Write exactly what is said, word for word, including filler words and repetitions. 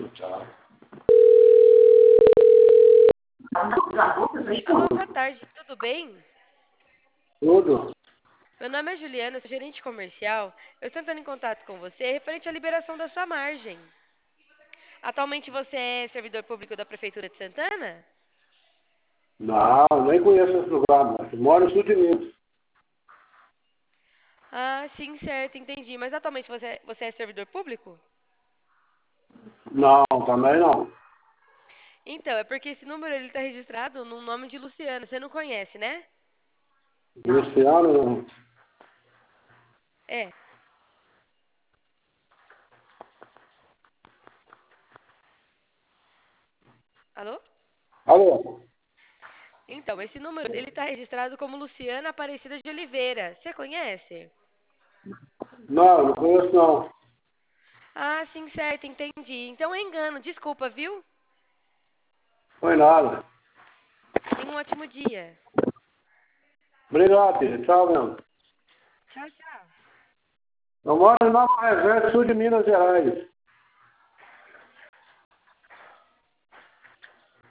Tchau. Alô, boa tarde, tudo bem? Tudo? Meu nome é Juliana, sou gerente comercial. Eu estou entrando em contato com você referente à liberação da sua margem. Atualmente você é servidor público da Prefeitura de Santana? Não, nem conheço esse lugar, mas moro no sul de Minas. Ah, sim, certo, entendi. Mas atualmente você, é- você é servidor público? Não, também não. Então, é porque esse número ele está registrado no nome de Luciano. Você não conhece, né? Luciano, não. É. Alô? Alô? Então, esse número ele está registrado como Luciana Aparecida de Oliveira. Você conhece? Não, não conheço não. Ah, sim, certo, entendi. Então é engano, desculpa, viu? Foi nada. Tenha um ótimo dia. Obrigado, filho. Tchau mesmo. Tchau, tchau. Eu moro em Nova Resende, sul de Minas Gerais.